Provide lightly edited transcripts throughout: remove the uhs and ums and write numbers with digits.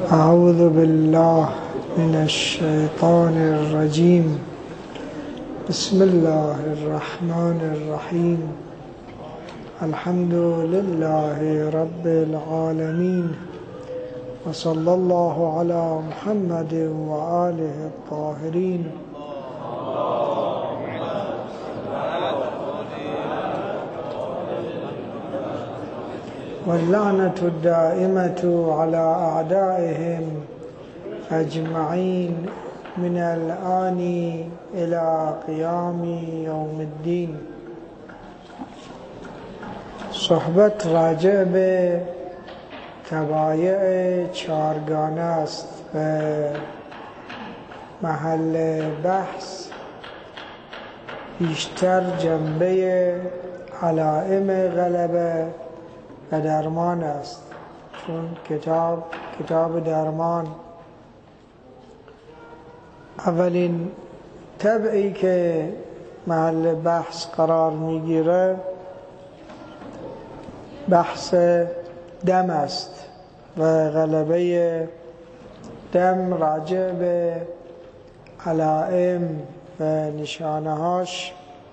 أعوذ بالله من الشيطان الرجيم. بسم الله الرحمن الرحيم. الحمد لله رب العالمين، وصلى الله على محمد وآله الطاهرين. واللعنة الدائمة على أعدائهم أجمعين من الآن إلى قيام يوم الدين. صحبت راجع به تبایع چارگانه است و محل بحث بیشتر جنبه علائم غلبه و درمان است، چون کتاب درمان اولین طبعی که محل بحث قرار میگیره بحث دم است و غلبه دم راجع به علائم و نشانه‌هاش.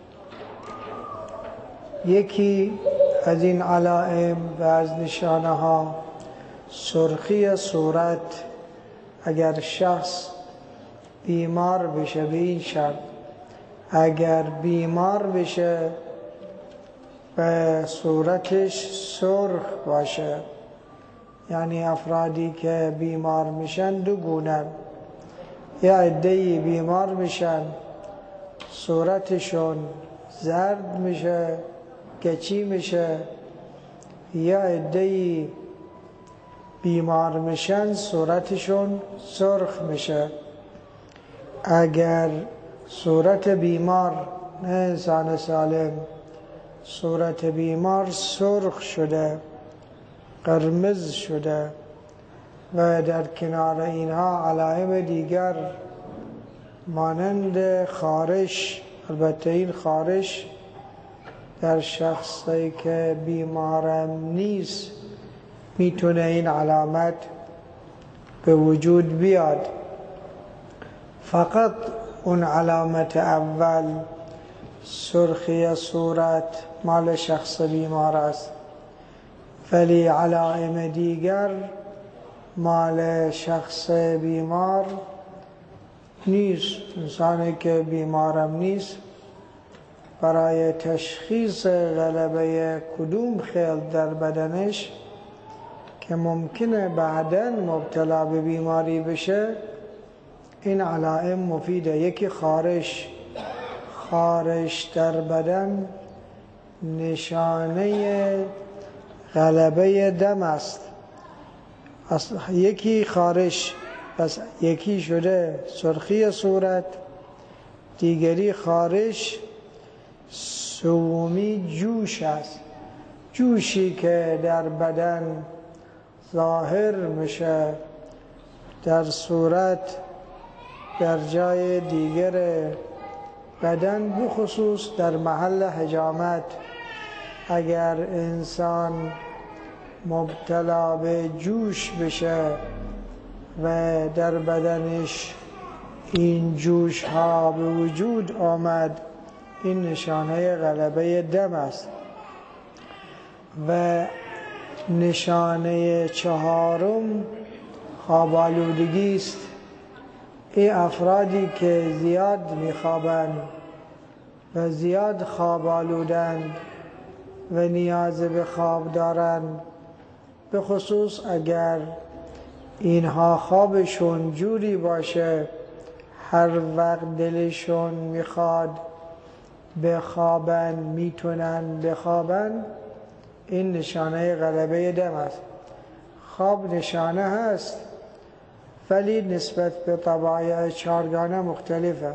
یکی از این علائم و از نشانه ها سرخی صورت، اگر شخص بیمار بشه به این شرط، اگر بیمار بشه و صورتش سرخ باشه، یعنی افرادی که بیمار میشن دو گونن، یا عده‌ای بیمار میشن صورتشون زرد میشه، گچی میشه، یا عده‌ای بیمار میشن صورتشون سرخ میشه. اگر صورت بیمار، نه انسان سالم، صورت بیمار سرخ شده، قرمز شده و در کنار اینها علائم دیگر مانند خارش، البته این خارش در شخصی که بیمارم نیست میتونه این علامت به وجود بیاد. فقط اون علامت اول، سرخی صورت، مال شخص بیمار است، ولی علائم دیگر مال شخص بیمار نیست. انسانی که بیمارم نیست برای تشخیص غلبه کدوم خیل در بدنش که ممکنه بعداً مبتلا به بیماری بشه، این علائم مفیده. یکی خارش در بدن نشانه غلبه دم است. یکی خارش، پس یکی شده سرخی صورت، دیگری خارش. سومی جوش است، جوشی که در بدن ظاهر میشه، در صورت، در جای دیگر بدن، بخصوص در محل حجامت. اگر انسان مبتلا به جوش بشه و در بدنش این جوش ها به وجود آمد، این نشانه غلبه دم است. و نشانه چهارم خواب آلودگی است. این افرادی که زیاد میخوابند و زیاد خواب آلودند و نیاز به خواب دارند، به خصوص اگر اینها خوابشون جوری باشه هر وقت دلشون میخواد بخوابن میتونن بخوابن، این نشانه غلبه دم است. خواب نشانه هست ولی نسبت به طبایع چارگانه مختلفه.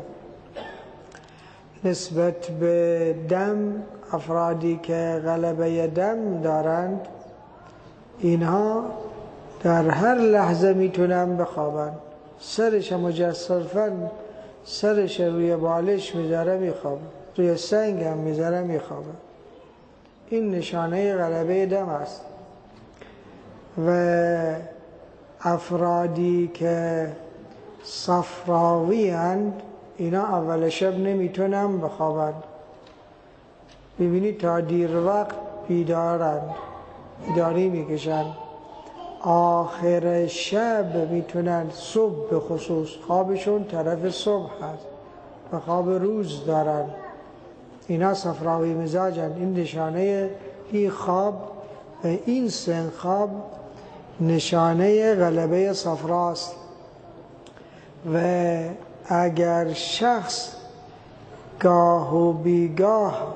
نسبت به دم، افرادی که غلبه دم دارند اینها در هر لحظه میتونن بخوابن. سرش مجسرفاً سرش روی بالش میذاره میخوابه، روی سنگ هم میذاره میخوابه. این نشانه غلبه دم است. و افرادی که صفراوی هند اینا اول شب نمیتونن بخوابن. ببینید تا دیر وقت بیداری میکشن، آخر شب میتونن، صبح به خصوص خوابشون طرف صبح هست و خواب روز دارن. اینا صفراوی مزاجن. این نشانه این خواب و این سن خواب نشانه غلبه صفراست. و اگر شخص گاه و بیگاه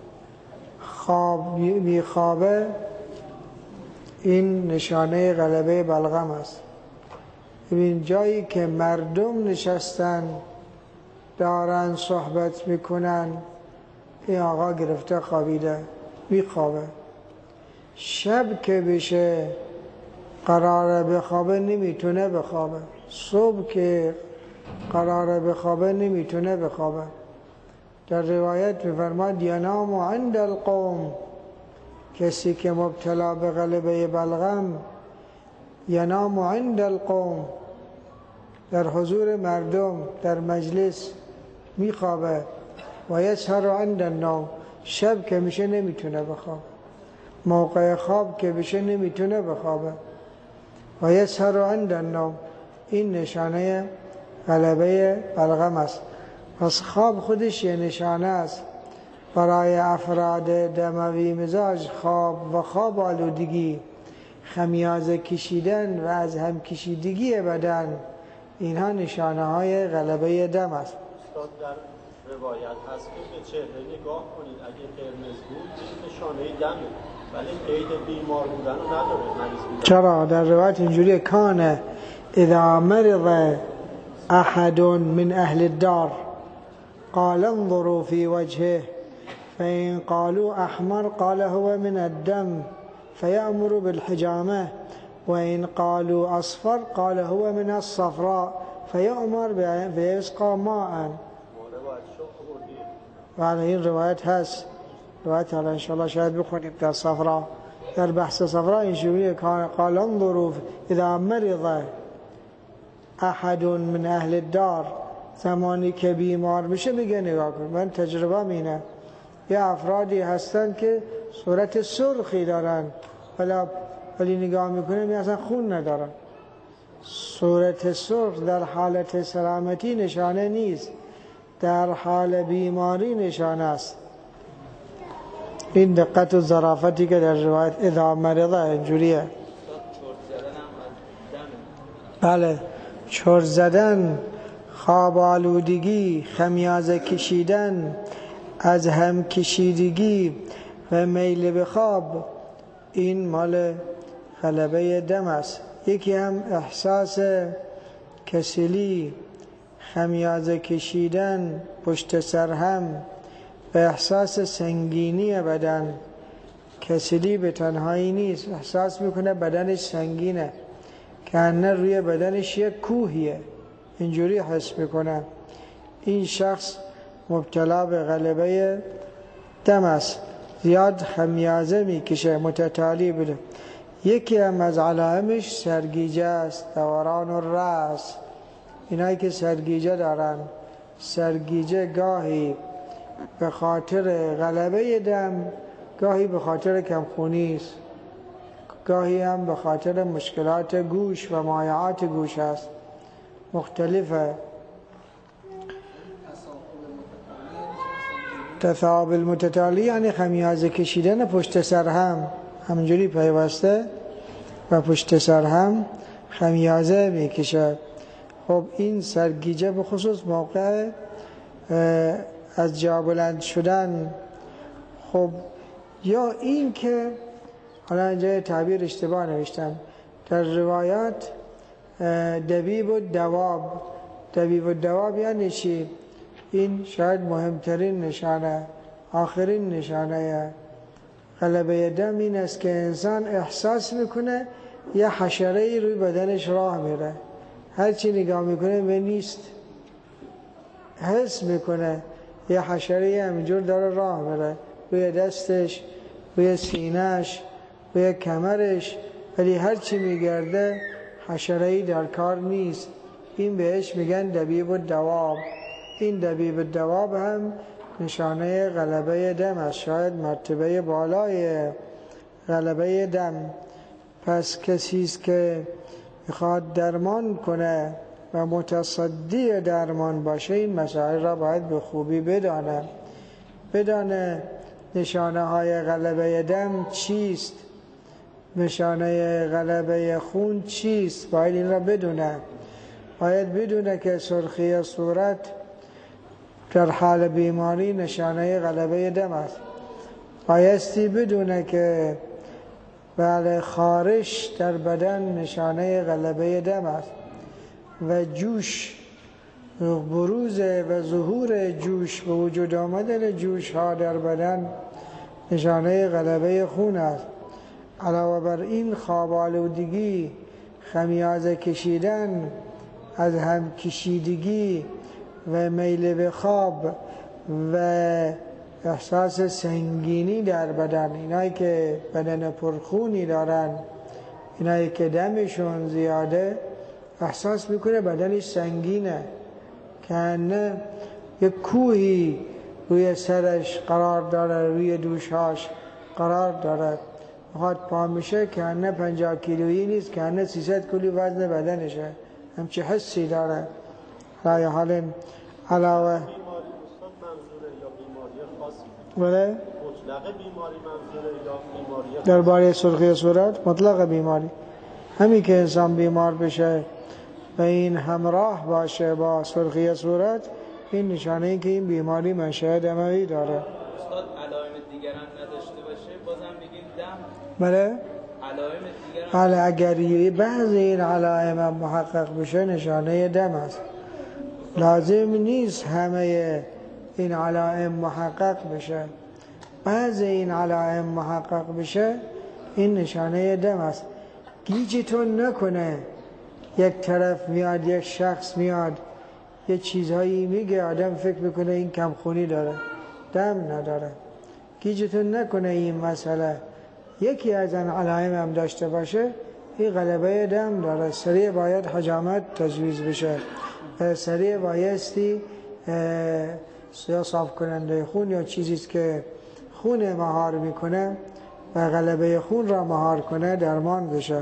میخوابه، این نشانه غلبه بلغم است. ببین جایی که مردم نشستن دارن صحبت میکنن، این آقا گرفته خوابیده میخوابه. شب که بشه قراره بخوابه نمیتونه بخوابه، صبح که قراره بخوابه نمیتونه بخوابه. در روایت میفرماد ینام عند القوم، کسی که مبتلا به غلبه بلغم ینام عند القوم، در حضور مردم در مجلس میخوابه. و یسهر عند النوم، شب که میشه نمیتونه بخوابه، موقع خواب که بشه نمیتونه بخوابه. و یسهر عند النوم، این نشانه غلبه بلغم است. پس خواب خودش یه نشانه است برای افراد دموی مزاج. خواب و خواب آلودگی، خمیازه کشیدن و از هم کشیدگی بدن، اینها نشانه های غلبه دم است. استاد در روایت هست که به چهره نگاه کنید، اگه قرمز بود این نشانه دمه، ولی قید بیمار بودن رو نداره مریض. چرا؟ در روایت اینجوری کان اذا مرض احد من اهل الدار قال انظروا في وجهه فإن قالوا أحمر قال هو من الدم فيأمر بالحجامة وإن قالوا أصفر قال هو من الصفراء فيأمر بيسقى ماء. وعلى این روایت هست، روایت حالا انشاءالله شاید بخونیم در صفراء، در بحث صفراء اینجوریه قال انظروا اذا مرض احد من اهل الدار، زمانی که بیمار میشه میگه نگاه کن. من تجربه مینه، یه افرادی هستن که صورت سرخی دارن ولی نگاه میکنه می اصلا خون ندارن. صورت سرخ در حالت سلامتی نشانه نیست، در حال بیماری نشانه است. این دقت و ظرافتی که در روایت اذا مرضه اینجوریه. بله، چرت زدن، خواب آلودگی، خمیازه کشیدن، از هم کشیدگی و میل به خواب، این مال غلبه دم است. یکی هم احساس کسلی، خمیازه کشیدن، پشت سر هم و احساس سنگینی بدن. کسلی به تنهایی نیست، احساس میکنه بدنش سنگینه، که نه روی بدنش یک کوهیه، اینجوری حس میکنه. این شخص مبتلا به غلبه دم است، زیاد خمیازه میکشه، متتالی بده. یکی هم از علائمش سرگیجه است، دوران الرأس. اینایی که سرگیجه دارن، سرگیجه گاهی به خاطر غلبه دم، گاهی به خاطر کمخونی است، گاهی هم به خاطر مشکلات گوش و مایعات گوش است، مختلفه. تثاقب المتتالی یعنی خمیازه کشیدن پشت سر هم، همینجوری پیوسته و پشت سر هم خمیازه میکشه. خب این سرگیجه به خصوص موقع از جا بلند شدن. خب یا این که حالا اینجا تعبیر اشتباه نوشتم در روایات، دبیب و دواب. دبیب و دواب یعنی چی؟ این شاید مهمترین نشانه، آخرین نشانه غلبه دم این است که انسان احساس میکنه یه حشره‌ای روی بدنش راه میره، هرچی نگاه میکنه به نیست، حس میکنه یه حشره‌ای همینجور داره راه میره روی دستش، روی سینه‌اش، روی کمرش، ولی هرچی میگرده حشره‌ای در کار نیست. این بهش میگن دبیب الدواب. این دبیب الدواب هم نشانه غلبه دم است، شاید مرتبه بالای غلبه دم. پس کسی است که میخواد درمان کنه و متصدی درمان باشه این مسائل را باید به خوبی بدانه نشانه های غلبه دم چیست، نشانه غلبه خون چیست، باید این را بدونه. باید بدونه که سرخی صورت در حال بیماری نشانه غلبه دم است. بایستی بدونه که بله خارش در بدن نشانه غلبه دم است و جوش، بروز و ظهور جوش، به وجود آمدن جوش ها در بدن نشانه غلبه خون است. علاوه بر این خواب آلودگی، خمیازه کشیدن، از هم کشیدگی و میل به خواب و احساس سنگینی در بدن، اینایی که بدن پرخونی دارن، اینایی که دمشون زیاده، احساس میکنه بدنش سنگینه، که یک کوهی روی سرش قرار داره، روی دوشهاش قرار داره. وقت پا میشه که 50 کیلویی نیست، که 300 کیلو وزن بدنشه، همچی حسی داره. رای حال علاوه بله مطلق بیماری منظوره یا بیماری درباره سرخی صورت مطلق بیماری، همین که انسان بیمار بشه و این همراه باشه با سرخی صورت، این نشانه این که این بیماری منشأ دموی داره. استاد علائم دیگر هم نداشته باشه بازم بگیم دم؟ بله علائم دیگر هم اگر بعضی این علائم محقق بشه نشانه دم است. لازم نیست همه این علائم محقق بشه. بعضی این علائم محقق بشه این نشانه دم است. گیجتون نکنه یک طرف میاد، یک شخص میاد یه چیزهایی میگه، آدم فکر میکنه این کمخونی داره، دم نداره. گیجتون نکنه این مسئله. یکی از این علائم هم داشته باشه این غلبه دم داره، سریع باید حجامت تجویز بشه، سریع بایستی یا صاف کننده خون یا چیزیست که خون مهار میکنه و غلبه خون را مهار کنه درمان بشه.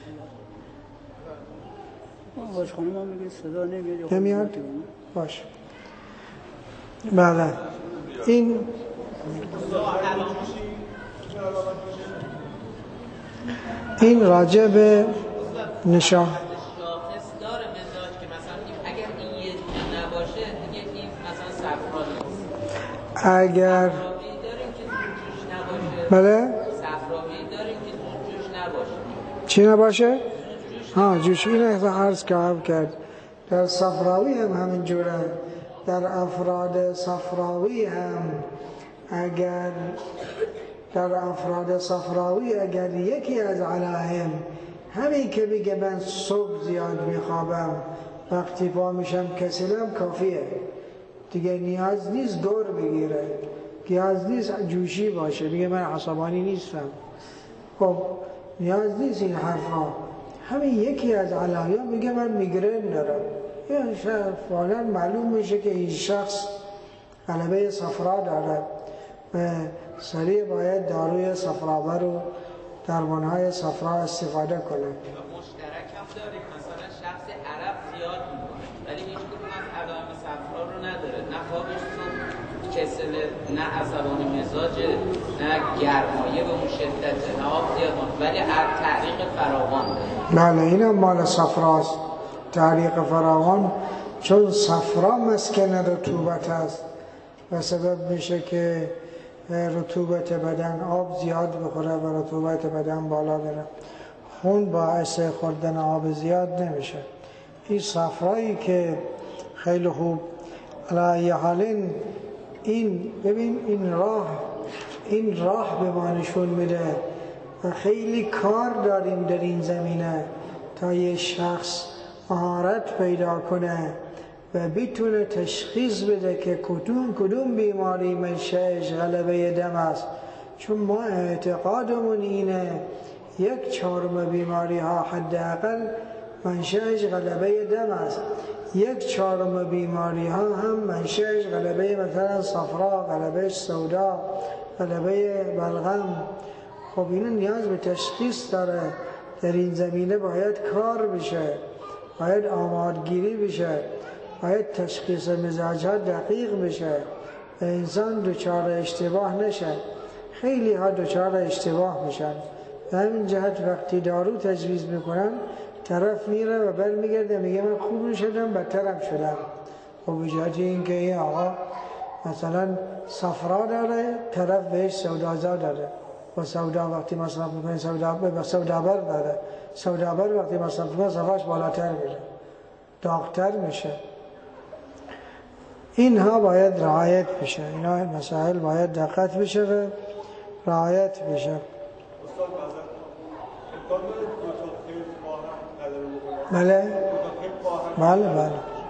باش خانم هم میگه صدا نمیاد؟ باش. بله این راجع به نشان شاخص داره مزاج که مثلا اگر این یه دونه نباشه دیگه این مثلا صفرا نیست. اگر صفراوی داریم که زود جوش نباشه. بله صفراوی داریم که زود جوش نباشه. چی نباشه؟ ها جوش. این عرض کرد در صفراوی هم همین جوره. در افراد صفراوی هم اگر یکی از علائم همین که میگه من صبح زیاد میخوابم، وقتی پا میشم کسلم، کافیه دیگه، نیاز نیست دور بگیره، نیاز نیست جوشی باشه، میگه من عصبانی نیستم. خب نیاز نیست این حرفا. همین یکی از علائم میگه من میگرن دارم، این فعلا معلوم میشه که این شخص غلبه صفرا داره و سریع باید داروی صفراور و درمانهای صفرا استفاده کنه. مشترک هم داریم، مثلا شخص عرق زیاد میکنه ولی هیچ کدوم از علائم صفرا رو نداره، نه خوابش کسل، نه عصبانی مزاجه، نه گرمایه به اون شدت، نه آب زیاد، ولی تعریق فراوان داره. بله این هم مال صفراست، تعریق فراوان، چون صفرا مسکن رطوبت است و سبب میشه که رطوبت بدن آب زیاد بخوره و رطوبت بدن بالا بره. خون باعث خوردن آب زیاد نمیشه. این صفرایی که خیلی خوب علی حالین این ببین این راه به ما نشون میده و خیلی کار داریم در این زمینه تا یه شخص مهارت پیدا کنه و بتونه تشخیص بده که کدوم بیماری منشأش غلبه دم است. چون ما اعتقادمون اینه 1/4 بیماری ها حداقل منشأش غلبه دم است. 1/4 بیماری ها هم منشأش غلبه مثلا صفرا، غلبه سودا، غلبه بلغم. خب اینو نیاز به تشخیص داره. در این زمینه باید کار بشه، باید آمادگیری بشه، باید تشخیص مزاج ها دقیق بشه و انسان دچار اشتباه نشه. خیلی ها دچار اشتباه میشن. به همین جهت وقتی دارو تجویز میکنن طرف میره و برمیگرده میگه من خوب نشدم بدترم شدم. خب به جهت اینکه این آقا مثلا صفرا داره، طرف بهش سودازا داره و سودا وقتی مصرف میکنه سودابر داره، سودابر وقتی مصرف میکنه صفراش بالاتر میره، داغتر میشه. اینها باید رعایت بشه، اینا مسائل باید دقت بشه و رعایت بشه. بله بله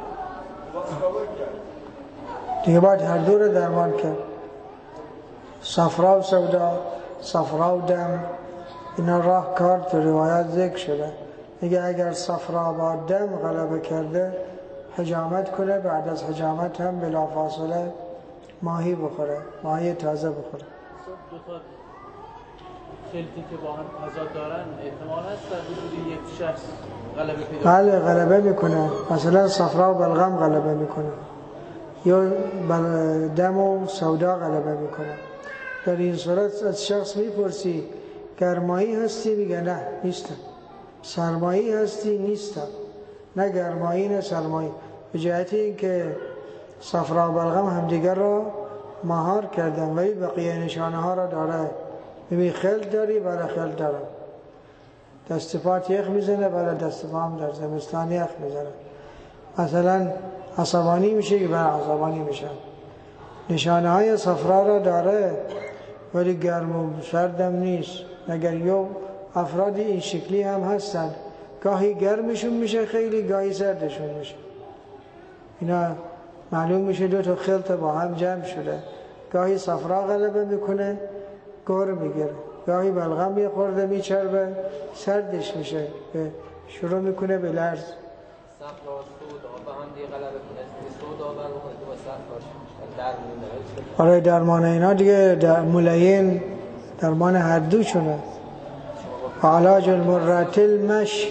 دیگه باید هر دو رو درمان کرد. صفرا و سودا، صفرا و دم، اینا راه کار تو روایات ذکر شده. میگه اگر صفرا با دم غلبه کرده حجامت کنه، بعد از حجامت هم بلافاصله ماهی بخوره، ماهی تازه بخوره. دو تا خلطی که با هم تضاد دارن احتمال هست در وجود یک شخص غلبه پیدا کنه؟ بله غلبه میکنه. مثلا صفرا و بلغم غلبه میکنه یا دم و سودا غلبه میکنه. در این صورت از شخص میپرسی گرمایی هستی؟ میگه نه نیستم. سرمایی هستی؟ نیستم. نه گرمایی نه سرمایی. به جهت این که صفرا و بلغم همدیگر را مهار کردن و بقیه نشانه ها را داره. ببین خلط داری؟ بله خلط دارم. دست پات یخ میزنه؟ بله دست پام در زمستان یخ میزنه. مثلا عصبانی میشه که بله عصبانی میشه. نشانه های صفرا را داره ولی گرم و سردم نیست. مگر یو افرادی این شکلی هم هستن، گاهی گرمشون میشه خیلی، گاهی سردشون میشه. اینا معلوم میشه دو تا خلط با هم جمع شده. گاهی صفرا غلبه میکنه گر میگیره، گاهی بلغم یه خورده میچربه سردش میشه، شروع میکنه به لرز. صفرا و سودا با هم دیگه غلبه کنه، سودا بر بخوره تو با صفراش درمون. آره درمان اینا دیگه در ملین درمان هر دوشونه. علاج المرات المش.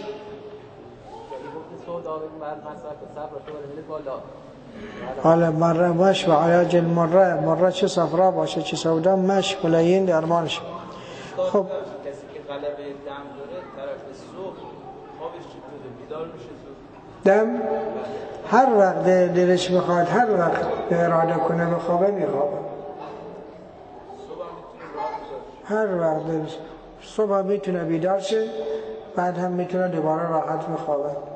حالا مره مش و علاج المره، مره چه صفرا باشه چه سودا، مش ملین درمانش. خب کسی که غلبه دم داره طرف صبح خوابش چطوره؟ بیدار میشه صبح؟ دم هر وقت دلش بخواد، هر وقت به اراده کنه بخوابه میخوابه. هر وقت دلش صبح میتونه بیدار شه، بعد هم میتونه دوباره راحت بخوابه. غلبه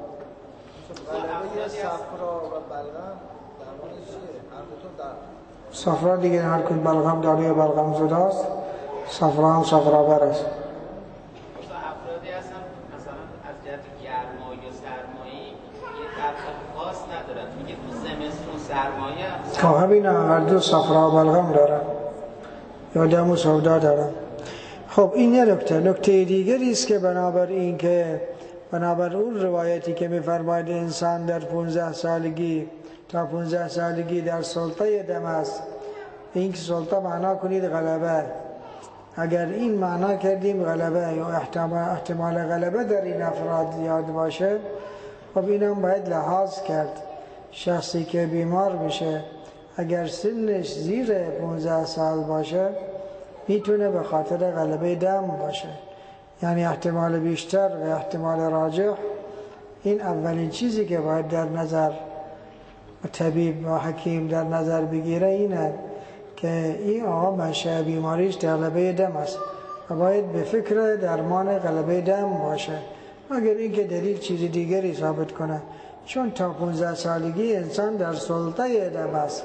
صفرا و بلغم درمانش چیه؟ هر دو تا در صفرا دیگه هر کدوم بلغم داروی بلغم زداست، صفرا هم صفرابر است. افرادی هستن مثلا از جهت گرمایی و سرمایی یه تفاوت خاص ندارن، میگه تو زمستون سرمایه که همین هر دو صفرا و بلغم دارن یا دم و سودا دارن. خب این یه نکته دیگری است که بنابر اون روایتی که می‌فرماید انسان در 15 سالگی تا 15 سالگی در سلطه دم است. این که سلطه معنا کنید غلبه. اگر این معنا کردیم غلبه یا احتمال غلبه در این افراد زیاد باشه، خب اینم باید لحاظ کرد. شخصی که بیمار میشه اگر سنش زیر 15 سال باشه میتونه به خاطر غلبه دم باشه، یعنی احتمال بیشتر و احتمال راجح. این اولین چیزی که باید در نظر طبیب و حکیم در نظر بگیره اینه که این آقا منشأ بیماریش غلبه دم است و باید به فکر درمان غلبه دم باشه، مگر اینکه دلیل چیز دیگری ثابت کنه. چون تا 15 سالگی انسان در سلطه دم است.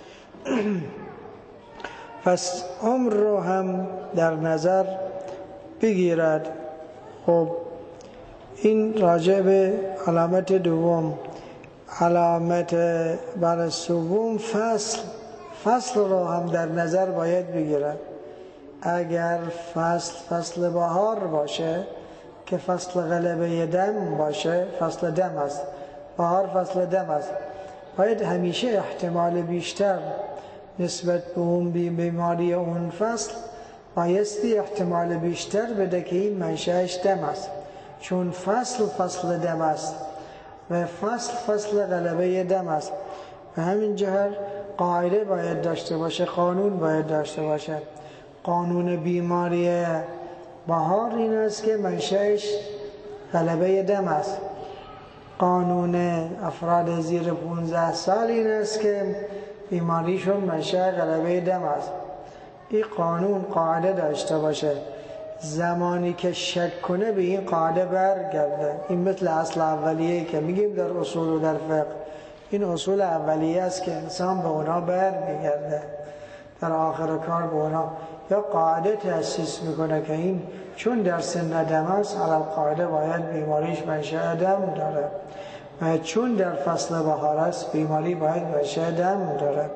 پس عمر رو هم در نظر بگیرد. خب این راجع به علامت دوم. علامت برای سوم فصل رو هم در نظر باید بگیرد. اگر فصل بهار باشه که فصل غلبه دم باشه، فصل دم است، بهار فصل دم است، باید همیشه احتمال بیشتر نسبت به اون بیماری اون فصل بایستی احتمال بیشتر بده که این منشأش دم است، چون فصل دم است و فصل غلبه دم است. به همین جهت قاعده باید داشته باشه، قانون باید داشته باشه. قانون بیماری بهار این است که منشأش غلبه دم است. قانون افراد زیر 15 سال این است که بیماریشون منشأ غلبه دم است. این قانون قاعده داشته باشه، زمانی که شک کنه به این قاعده برگرده. این مثل اصل اولیه که میگیم در اصول و در فقه، این اصول اولیه است که انسان به اونا برمیگرده در آخر کار به اونا، یا قاعده تأسیس میکنه که این چون در سن دم است علی القاعده باید بیماریش منشأ دم داره و چون در فصل بهار است بیماری باید منشأ دم داره.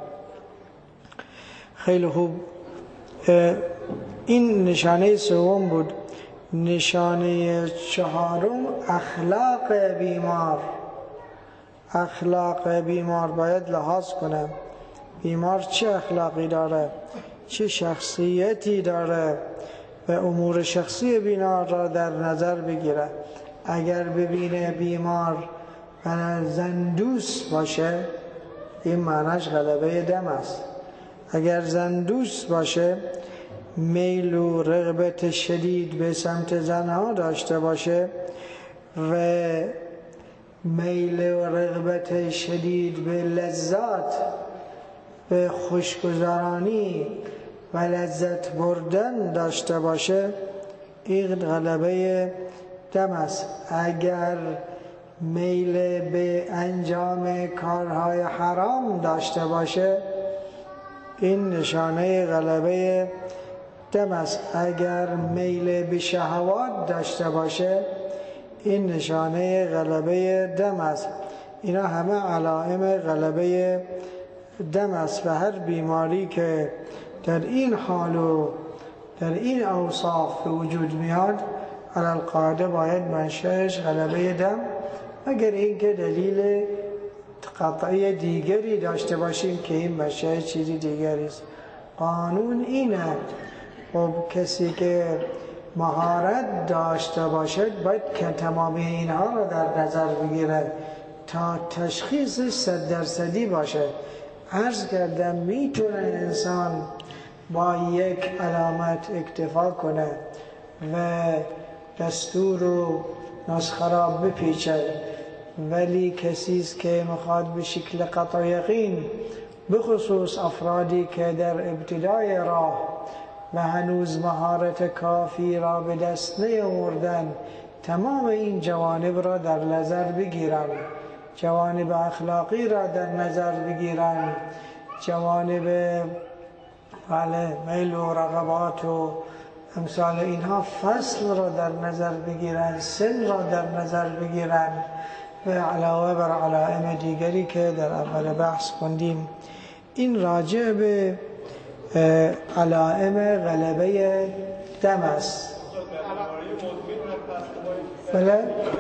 خیلی خوب. این نشانه سوم بود. نشانه چهارم اخلاق بیمار. اخلاق بیمار باید لحاظ کنه. بیمار چه اخلاقی داره، چه شخصیتی داره و امور شخصی بیمار را در نظر بگیره. اگر ببینه بیمار زندوس باشه این معنیش غلبه دم است. اگر زندوس باشه، میل و رغبت شدید به سمت زنها داشته باشه و میل و رغبت شدید به لذات، به خوشگذرانی و لذت بردن داشته باشه، این غلبه دم است. اگر میل به انجام کارهای حرام داشته باشه این نشانه غلبه دم است. اگر میل به شهوات داشته باشه این نشانه غلبه دم است. اینا همه علائم غلبه دم است و هر بیماری که در این حال و در این اوصاف به وجود میاد علی القاعده باید منشأش غلبه دم، اگر اینکه دلیل قطعی دیگری داشته باشیم که این منشأ چیزی دیگری است. قانون اینه. خب کسی که مهارت داشته باشد باید که تمام اینها را در نظر بگیره تا تشخیصش 100% باشه. عرض کردم میتونه انسان با یک علامت اکتفا کنه و دستور و نسخه را بپیچه، ولی کسیست که میخواد به شکل قطع یقین، بخصوص افرادی که در ابتدای راه و هنوز مهارت کافی را به دست نیاوردن، تمام این جوانب را در نظر بگیرن، جوانب اخلاقی را در نظر بگیرن، جوانب میل و رغبات و امثال اینها، فصل را در نظر بگیرن، سن را در نظر بگیرن و علاوه بر علائم دیگری که در اول بحث خوندیم. این راجع به علائم غلبه دم است. بله؟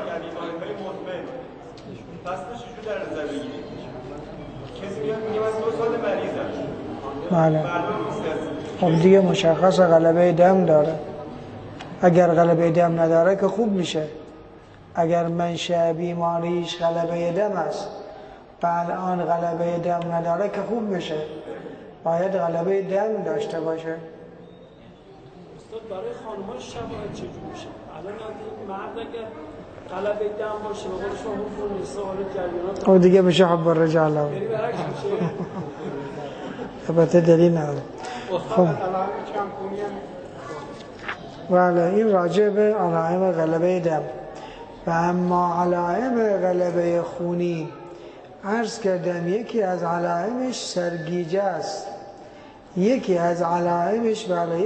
بله. خب دیگه مشخص غلبه دم داره. اگر غلبه دم نداره که خوب میشه. اگر منشأ بیماریش غلبه دم است و الان غلبه دم نداره که خوب میشه، باید غلبه دم داشته باشه. استاد برای خانم‌ها شباهت چجور میشه؟ الان مرد اگر غلبه دم باشه به قول شما حقوق نساء حال جریانات او دیگه میشه حب الرجال. یعنی برعکس میشه. البته دلیل نداره. خب بله، این راجع به علائم غلبه دم. و اما علائم غلبه خونی عرض کردم یکی از علائمش سرگیجه است، یکی از علائمش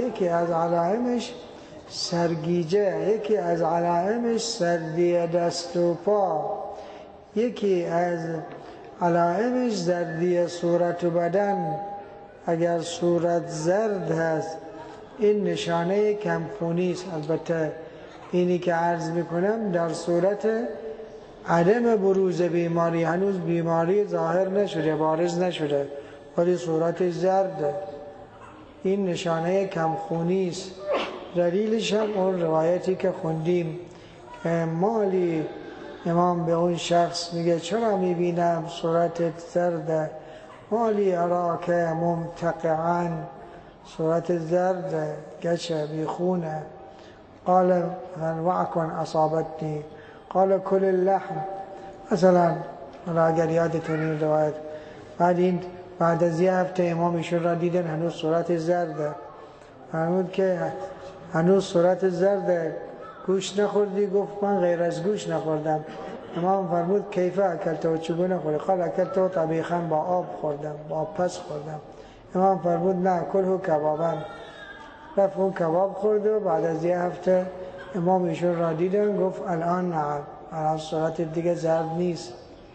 سرگیجه، یکی از علائمش سردی دست و پا، یکی از علائمش زردی صورت و بدن. اگر صورت زرد هست این نشانه کمخونی است. البته اینی که عرض میکنم در صورت عدم بروز بیماری، هنوز بیماری ظاهر نشده، بارز نشده، ولی صورتش زرده، این نشانه کمخونی است. دلیلش هم اون روایتی که خوندیم که مالی امام به اون شخص میگه چرا میبینم صورتت زرده، مالی اراک ممتقعا، صورت زرده، گچه بیخونه. قال وعکن اصابتنی، قال کل اللحم، مثلا اگر یادتون این روایت. بعد از یه هفته امام ایشون را دیدن هنوز صورت زرده، فرمود که هنوز صورت زرده، گوش نخوردی؟ گفت من غیر از گوش نخوردم. امام فرمود کیفه اکلت و چگونه خوردی؟ قال اکلت و طبیخا، با آب خوردم، با آب پس خوردم. امام فرمود نه کله کبابا، رفت اون کباب خورد و بعد از یه هفته امام ایشون را دیدن، گفت الان نه، الان صورت دیگه زرد نیست.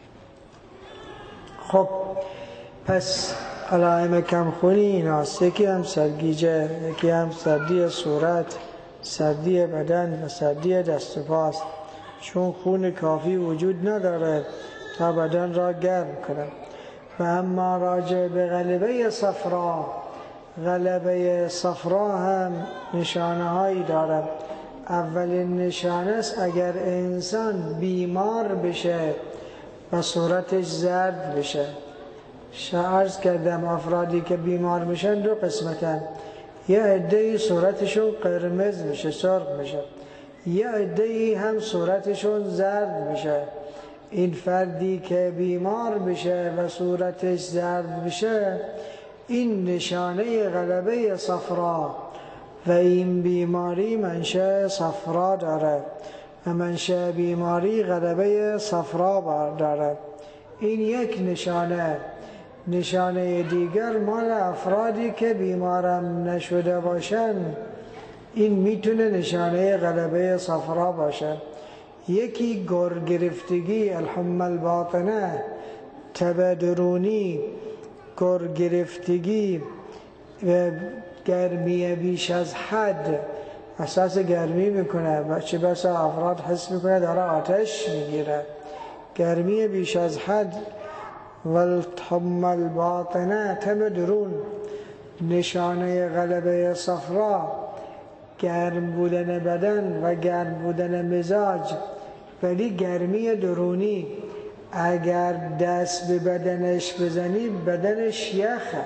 خب پس علائم کمخونی ایناست، یکی هم سرگیجه، یکی هم سردی صورت، سردی بدن و سردی دست و پاست، چون خون کافی وجود نداره تا بدن را گرم کنه. و اما راجع به غلبه صفرا، غلبه صفرا هم نشانه هایی داره. اولین نشانه است اگر انسان بیمار بشه و صورتش زرد بشه. عرض کردم افرادی که بیمار میشن دو قسمتن، یه عده‌ای صورتشون قرمز میشه، سرخ میشه، یه عده‌ای هم صورتشون زرد میشه. این فردی که بیمار بشه و صورتش زرد بشه، این نشانه غلبه صفرا و این بیماری منشأ صفرا داره و منشأ بیماری غلبه صفرا داره. این یک نشانه. نشانه دیگر مال افرادی که بیمارم نشده باشن، این میتونه نشانه غلبه صفرا باشه. یکی گرگرفتگی، الحمى الباطنه، تب درونی، گرگرفتگی و گرمی بیش از حد، احساس گرمی میکنه، چه بسا افراد حس میکنه داره آتش میگیره، گرمی بیش از حد. والحمى الباطنه، تب درون. نشانه غلبه صفرا گرم بودن بدن و گرم بودن مزاج، ولی گرمی درونی. اگر دست به بدنش بزنی بدنش یخه،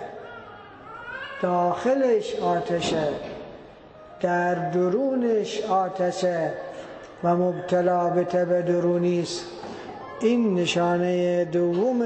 داخلش آتشه، در درونش آتشه و مبتلا به تب درونی است. این نشانه دوم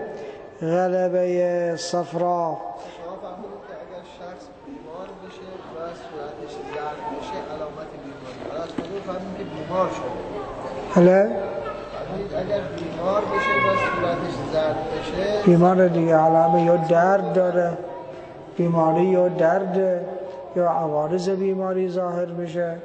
غلبه صفرا. شما فهمیدید که اگر شخص بیمار بشه و صورتش زرد بشه علامت بیماری. حالا از کجا فهمیدید که بیمار شده؟ حالا فهمیدید اگر بیمار بشه و صورتش زرد بشه، بیمار دیگه علامه یا درد داره، بیماری یا درد یا عوارض بیماری ظاهر میشه،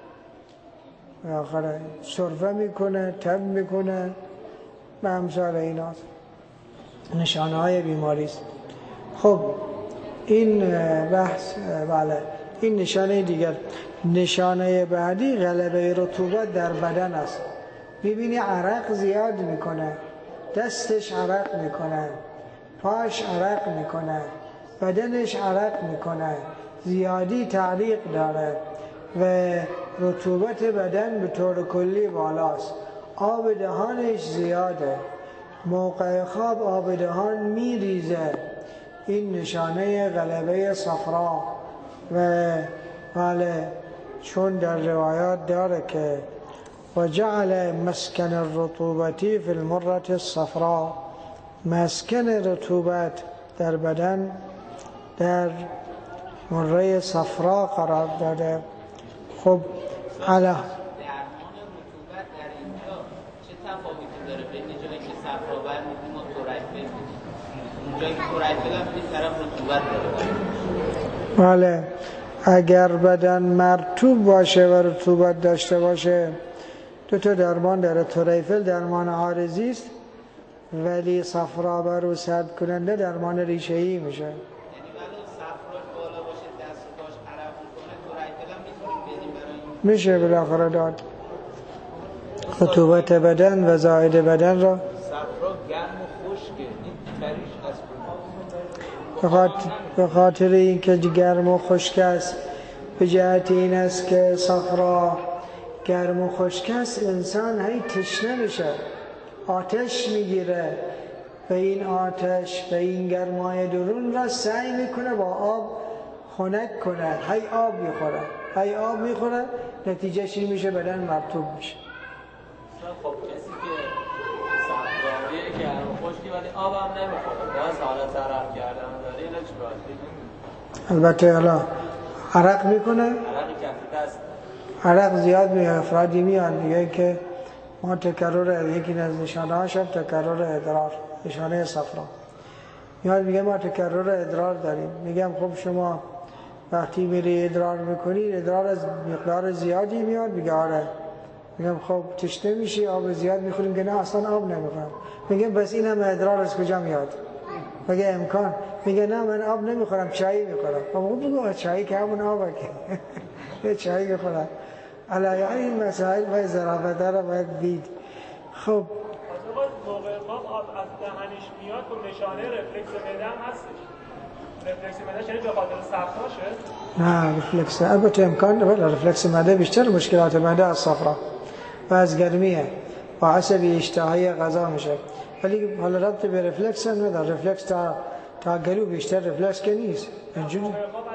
آخره سرفه میکنه، تب میکنه، به امثال ایناست، نشانه های بیماری است. خب این بحث، بله این نشانه دیگر. نشانه بعدی غلبه رطوبت در بدن است. میبینی عرق زیاد میکنه، دستش عرق میکنه، پاش عرق میکنه، بدنش عرق میکنه، زیادی تعلیق داره و رطوبت بدن به طور کلی بالاست، آب دهانش زیاده، موقع خواب آب دهان میریزه. این نشانه غلبه صفرا. و بله چون در روایات داره که و جعل مسکن الرطوبتی فی المرة الصفراء، مسکن رطوبت در بدن در مره صفرا قرار داده. خب درمان رطوبت در اینجا چه تفاوتی داره بین جایی که صفراور میدیم و تورکفل میدیم؟ اونجایی که تورکفل هم این طرف رطوبت داره. بله اگر بدن مرطوب باشه و رطوبت داشته باشه، دو تا درمان داره. تورکفل درمان عارضی است، ولی صفراور و سرد کننده درمان ریشه‌ای میشه. یعنی ولی صفراش بالا باشه دست و پاش عرق میکنه، تورکفل هم میتونیم بدیم برای این میشه بالاخره داد. رطوبت بدن و زائد بدن را صفرا گرم و خشکه، این تریش از به خاطر اینکه گرم و خشک است، به جهت این است که صفرا گرم و خشک است، انسان هی تشنه میشه، آتش میگیره، به این آتش به این گرمای درون را سعی میکنه با آب خنک کنه، هی آب میخوره، نتیجهش این میشه بدن مرطوب میشه. خب کسی که صفراویه گرم و خشکی ولی آب هم نمیخوره، باز حالت عرق کردن داره، اینا چی باید بگیم؟ البته حالا عرق میکنه، عرق کفی دست عرق زیاد میاد، افرادی میاد میگه که ما یکی از نشانه هاش تکرر ادرار، نشانه صفرا میاد میگه ما تکرر ادرار داریم. میگم خب شما وقتی میری ادرار میکنی ادرار از مقدار زیادی میاد؟ میگه آره. میگم خب تشنه میشی آب زیاد میخوریم؟ که نه اصلا آب نمیخورم. میگم بس این هم ادرار از کجا میاد؟ میگه امکان. میگه نه من آب نمیخورم، چایی میخورم. خب بگو چایی که همون آبه که چایی میخورم. علیه این مسائل باید ظرافت را باید دید. خب موقع آب از دهنش میاد و نشانه رفلکس معده هم هستش. رفلکس معده یعنی به خاطر صفراشه؟ نه رفلکس، البته امکان داره رفلکس معده بیشتر مشکلات معده از صفرا و از گرمیه و عصبی اشتهایی غذا میشه، ولی حالا ربط به رفلکس هم نداره. رفلکس تا گلو بیشتر رفلکس که نیست. اینجوری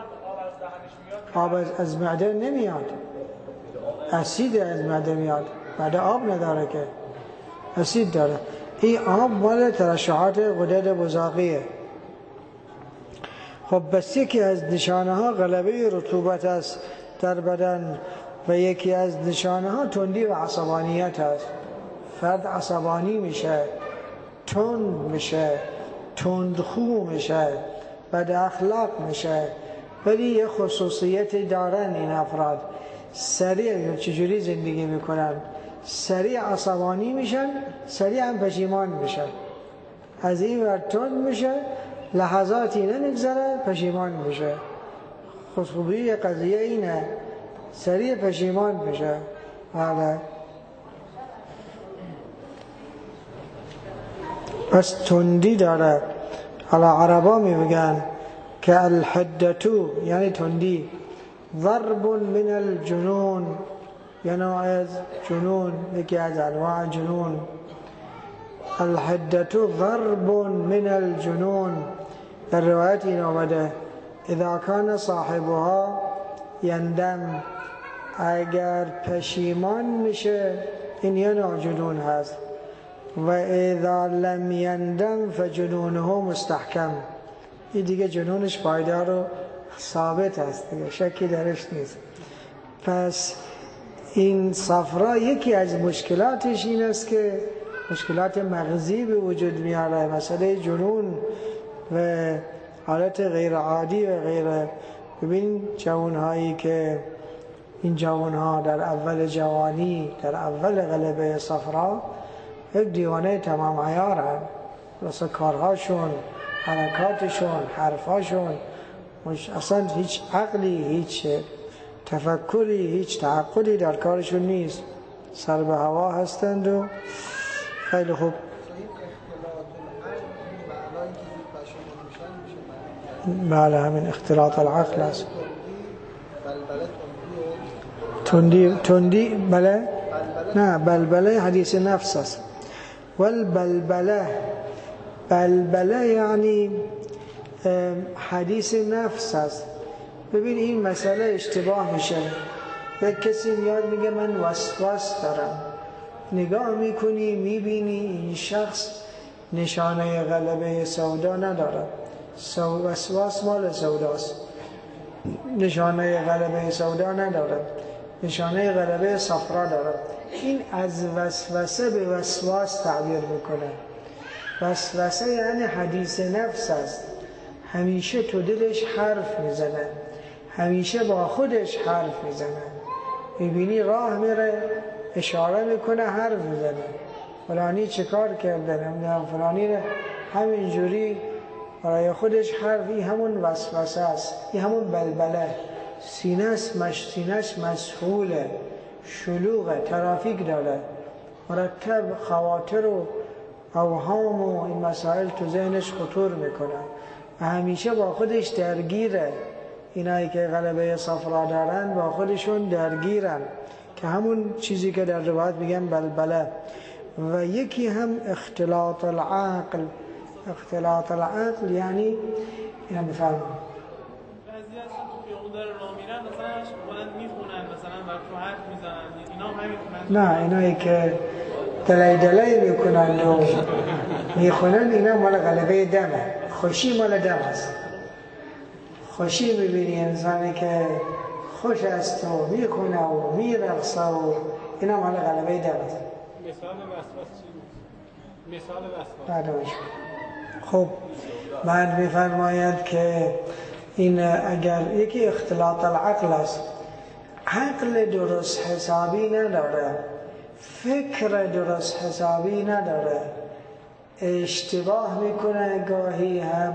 آب از معده نمیاد، اسید از معده میاد. معده آب نداره که، اسید داره. این آب مال ترشحات غدد بزاقیه. خب بس یکی از نشانه ها غلبه رطوبت است در بدن و یکی از نشانه ها تندی و عصبانیت است. فرد عصبانی میشه، تند میشه، تندخو میشه، بد اخلاق میشه. ولی یه خصوصیت دارن این افراد، سریع چجوری زندگی میکنن؟ سریع عصبانی میشن، سریع هم پشیمان میشن. از این ور تند میشه، لحظاتی نمیگذره پشیمان میشه. خوبی قضیه اینه، سریع پشیمان میشه. بله. پس تندی داره. حالا عربا میگن که الحدتو یعنی تندی، ضرب من الجنون، یعنی از جنون، یکی از انواع جنون. الحدتو ضرب من الجنون. در روایت این آمده اذا کان صاحبها یندم، اگر پشیمان میشه این یه نوع جنون هست. و اذا لم یندم فجنونه مستحکم، این دیگه جنونش پایدار و ثابت است دیگه، شکی درش نیست. پس این صفرا یکی از مشکلاتش این است که مشکلات مغزی به وجود میاره، مسئله جنون و حالت غیر عادی و غیره. ببین جوانهایی که این جوانها در اول جوانی، در اول غلبه صفرا، یک دیوانه تمام عیارن. مثلا کارهاشون، حرکاتشون، حرفاشون، اصلا هیچ عقلی، هیچ تفکری، هیچ تعقلی در کارشون نیست. سر به هوا هستند و خیلی خوب. بله همین اختلاط العقل است. تندی بله؟ نه بلبله حدیث نفس است. والبلبله، بلبله یعنی حدیث نفس است. ببین این مسئله اشتباه میشه. یک کسی میاد میگه من وسواس دارم، نگاه میکنی میبینی این شخص نشانه غلبه سودا نداره. وسواس مال سوداست، نشانه غلبه سودا نداره، نشانه غلبه صفرا داره. این از وسوسه به وسواس تعبیر میکنه. وسوسه یعنی حدیث نفس است، همیشه تو دلش حرف میزنه، همیشه با خودش حرف میزنه. میبینی راه میره اشاره میکنه، حرف میزنه، فلانی چه کار کرده، نمیدونم فلانی همینجوری برای خودش حرف. این همون وسوسه است، این همون بلبله. سینهش مسحوله، شلوغه، ترافیک داره، مرتب خواطر و اوهام و این مسائل تو ذهنش خطور میکنه و همیشه با خودش درگیره. اینایی که غلبه صفرا دارن با خودشون درگیرن که همون چیزی که در روایت میگن بلبله. و یکی هم اختلاط العقل. اختلاط العقل یعنی اینا بفرمایید بعضی هستن تو خیابون داره راه میرن مثلا بلند میخونن مثلا و تو حرف میزنن، اینا هم همین نه اینایی که دلای میکنن و میخونن اینا مال غلبه دمه، خوشی مال دم است. خوشی میبینی انسانی که خوش است و میخونه و میرقصه و اینا مال غلبه دم است. مثال وسواس چی بود؟ مثال وسواس. خب بعد میفرماید که این اگر یکی اختلاط العقل است، عقل درست حسابی نداره، فکر درست حسابی نداره، اشتباه میکنه، گاهی هم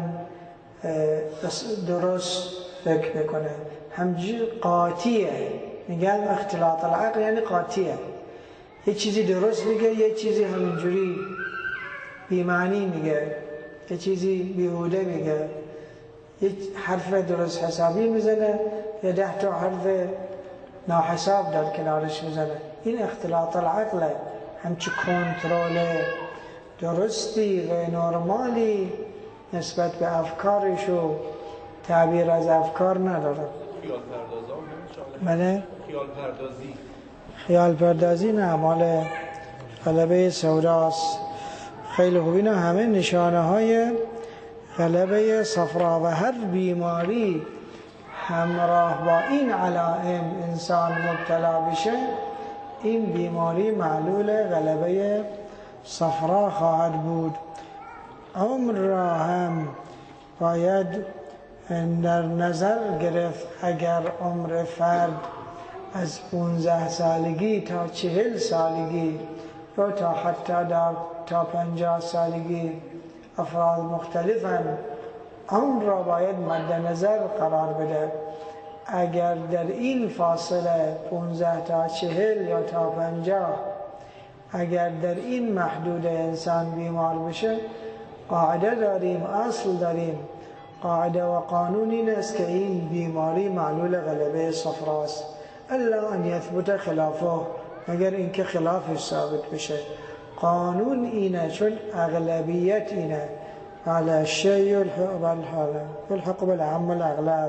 درست فکر میکنه، همجور قاطیه. میگن اختلاط العقل یعنی قاطیه، یه چیزی درست میگه، یه چیزی همینجوری بی‌معنی میگه، یه چیزی بیهوده میگه، یه حرف درست حسابی میزنه، یه 10 تا حرف ناحساب در کنارش میزنه. این اختلاط العقله، همچه کنترل درستی و نرمالی نسبت به افکارش و تعبیر از افکار نداره. خیال پردازی بله؟ خیال پردازی خیال پردازی نه، مال غلبه سوداست. خیلی خوب. اینا همه نشانه های غلبه صفرا و هر بیماری همراه با این علائم انسان مبتلا بشه، این بیماری معلول غلبه صفرا خواهد بود. عمر را هم باید در نظر گرفت. اگر عمر فرد از 15 سالگی تا 40 سالگی یا تا حتی تا 50 سالگی افراد مختلفن، عمر را باید مد نظر قرار بده. اگر در این فاصله 15 تا 40 یا تا 50 اگر در این محدود انسان بیمار بشه، قاعده داریم، اصل داریم، قاعده و قانون این است که این بیماری معلول غلبه صفراست، الا ان یثبت خلافه، مگر اینکه خلافش ثابت بشه. قانون اینه، چون اغلبیت اینه، على الشیء الحق بالعم الاغلب.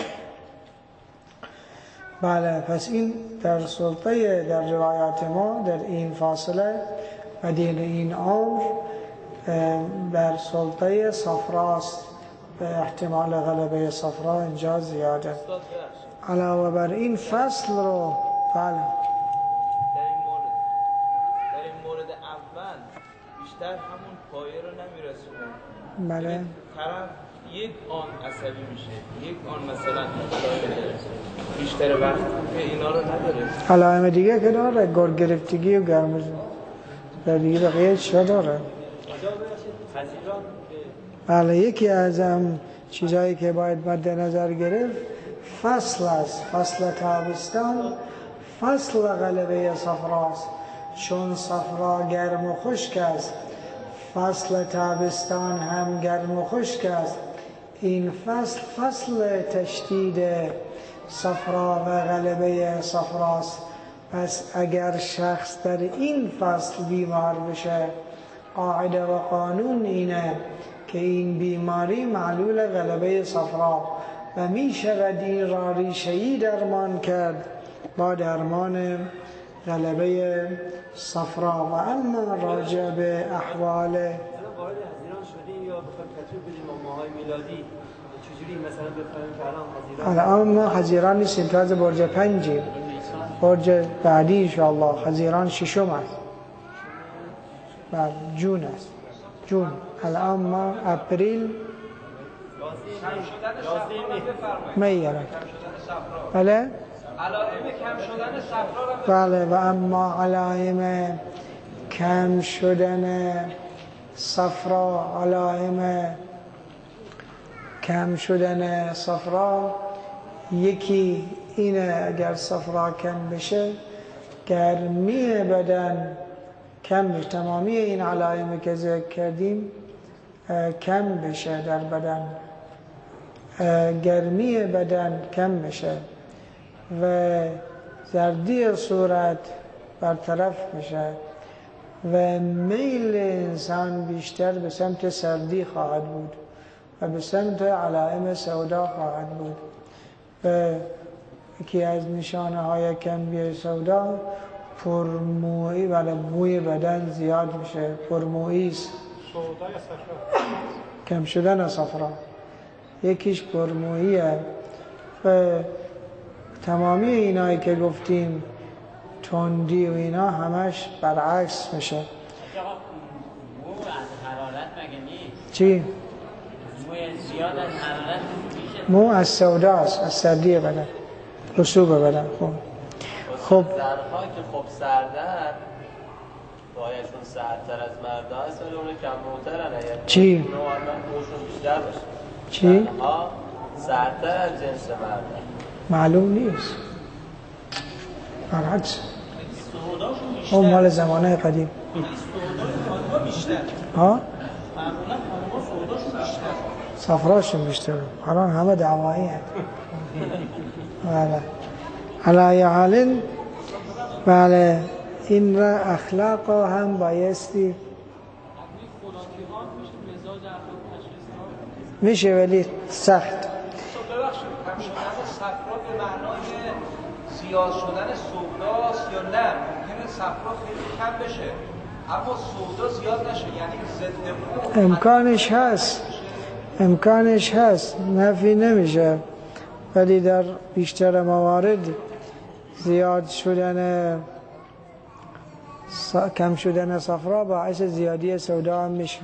بله، پس این در سلطه در روایات ما در این فاصله و دین این عمر در سلطه صفراست، به احتمال غلبه صفرا اینجا زیاده. علاوه بر این فصل رو بله در این مورد اول بیشتر همون پایه رو نمیرسونه. بله طرف یک آن عصبی میشه، یک آن مثلا بیشتر وقت که اینا رو نداره. علائم دیگه که داره، گرگ گرفتگی و گرمزی در دیگه بقیه چه داره؟ بله، یکی از چیزهایی که باید مد نظر گرفت فصل است. فصل تابستان فصل غلبه صفراست، چون صفرا گرم و خشک است، فصل تابستان هم گرم و خشک است. این فصل تشدید صفرا و غلبه صفراست. پس اگر شخص در این فصل بیمار بشه، قاعده و قانون اینه که این بیماری معلول غلبه صفرا و می شود این را ریشه‌ای درمان کرد با درمان غلبه صفرا. و اما راجع به احوال وارد هزینان شدیم یا بخوایم تطبیق بدیم با ماهای میلادی، چجوری مثلا بفهمیم که الان الان ما خزیران نیستیم، تازه برج 5 برج بعدی انشاءالله خزیران 6 است، بعد جون است، جون. الان ما اپریل می بله علائم کم شدن صفرا بله. و اما علائم کم شدن صفرا، علائم کم شدن صفرا یکی اینه اگر صفرا کم بشه گرمی بدن کم بشه، تمامی این علائمی که ذکر کردیم کم بشه در بدن، گرمی بدن کم بشه و زردی صورت برطرف بشه و میل انسان بیشتر به سمت سردی خواهد بود و به سمت علائم سودا خواهد بود. و یکی از نشانه های کمی سودا پرمویی و بوی بدن زیاد میشه، پرمویی است، کم شدن صفرا یکیش پرموییه. و تمامی اینایی که گفتیم تندی و اینا همش برعکس میشه. مو از حرارت مگه نیست؟ چی؟ موی زیاد از حرارت میشه؟ مو از سوداست، از سردی بدن، رسوب بدن. خب زنها که خب سردن بایشون سردتر از مردا هست ولی اون کم روترن. چی؟ نوعا موشون بیشتر باشه. چی؟ زنها سردتر از جنس مردن. معلوم نیست، برعکس اون مال زمانه قدیم. ها؟ صفراشون بیشتر، الان همه دعوایی هست. بله علی حال. بله این را اخلاق هم بایستی میشه ولی سخت. ببخشید کم شدن صفرا به معنای زیاد شدن سوداست یا نه؟ ممکنه صفرا خیلی کم بشه اما سودا زیاد نشه، یعنی ضد مو امکانش هست، امکانش هست، نفی نمیشه، ولی در بیشتر موارد زیاد شدن کم شدن صفرا باعث زیادی سودا هم میشه.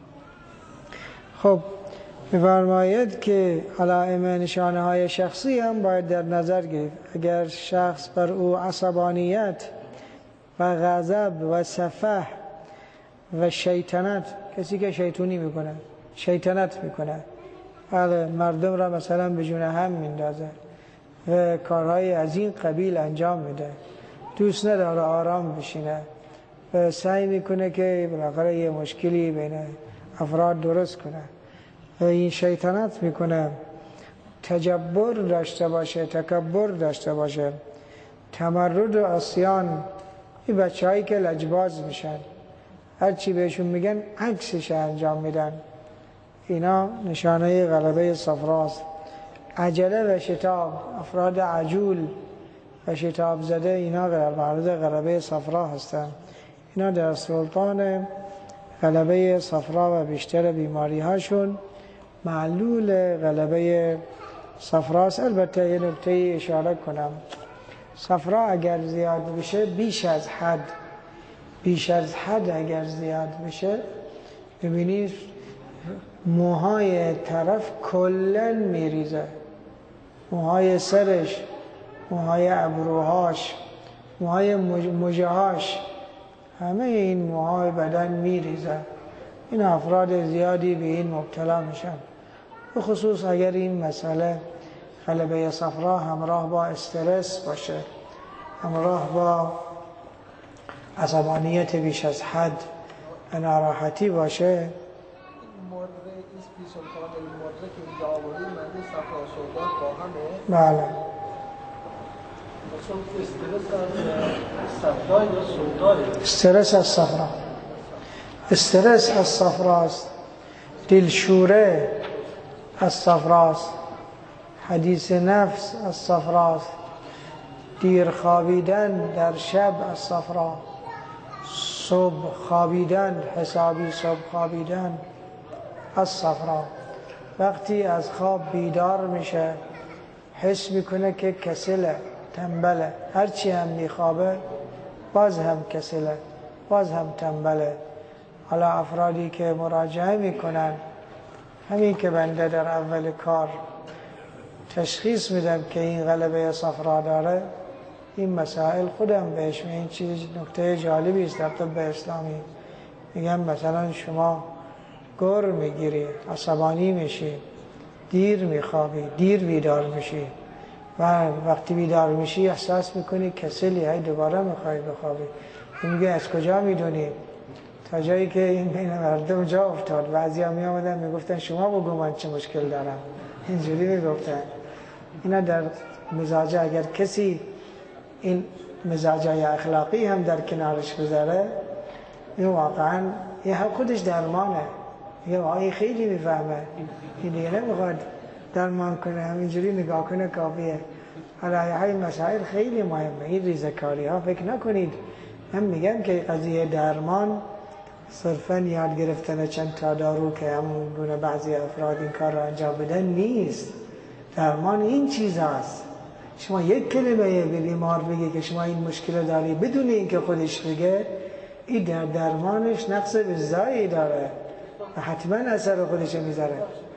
خب می‌فرماید که علائم نشانه های شخصی هم باید در نظر گرفت. اگر شخص بر او عصبانیت و غضب و سفه و شیطنت، کسی که شیطونی میکنه، شیطنت میکنه، بله مردم را مثلا به جون هم میندازه و کارهای از این قبیل انجام میده، دوست نداره آرام بشینه و سعی میکنه که بالاخره یه مشکلی بین افراد درست کنه و این شیطنت میکنه، تجبر داشته باشه، تکبر داشته باشه، تمرد و عصیان، این بچه‌هایی که لجباز میشن هر چی بهشون میگن عکسش انجام میدن، اینا نشانه غلبه صفراست. عجله و شتاب، افراد عجول و شتاب زده، اینا در معرض غلبه صفرا هستن، اینا در سلطان غلبه صفرا و بیشتر بیماری هاشون معلول غلبه صفراست. البته یه نکته اشاره کنم، صفرا اگر زیاد بشه بیش از حد اگر زیاد بشه، ببینید موهای طرف کلن میریزه، موهای سرش، موهای ابروهاش، موهای مژه‌هاش، همه این موهای بدن میریزه. این افراد زیادی به این مبتلا میشن، به خصوص اگر این مسئله غلبه صفرا همراه با استرس باشه، همراه با عصبانیت بیش از حد و ناراحتی باشه. بله استرس از صفرا، استرس از صفراست، دلشوره از صفراست، حدیث نفس از صفراست، دیر خوابیدن در شب از صفرا، صبح خوابیدن، حسابی صبح خوابیدن از صفرا. وقتی از خواب بیدار میشه حس میکنه که کسله، تنبله، هرچی هم میخوابه باز هم کسله، باز هم تنبله. حالا افرادی که مراجعه میکنن، همین که بنده در اول کار تشخیص میدم که این غلبه صفرا داره، این مسائل خودم بهش این چیز نکته جالبی است در طب اسلامی. میگم مثلا شما گر میگیری، عصبانی میشی، دیر میخوابی، دیر بیدار میشی، و وقتی بیدار میشی احساس میکنی کسلی، های دوباره میخوای بخوابی. میگه از کجا میدونی؟ تا جایی که این بین مردم جا افتاد. بعضی ها میامدن میگفتن شما بگو من چه مشکل دارم، اینجوری میگفتن. اینا در مزاج، اگر کسی این مزاجای اخلاقی هم در کنارش بذاره، این واقعا یه خودش درمانه. یه واقعی خیلی میفهمه، این دیگه نمیخواد درمان کنه، همینجوری نگاه کنه کافیه. حالا های مسائل خیلی مهمه. این ریزکاری ها فکر نکنید. من میگم که قضیه درمان صرفا یاد گرفتن چند تا دارو که همون گونه بعضی افراد این کار رو انجام بدن نیست. درمان این چیز هست. شما یک کلمه به بیمار بگی که شما این مشکل داری بدون اینکه خودش بگه، این در درمانش نقص بزایی داره و حتما اثر خودش میذاره.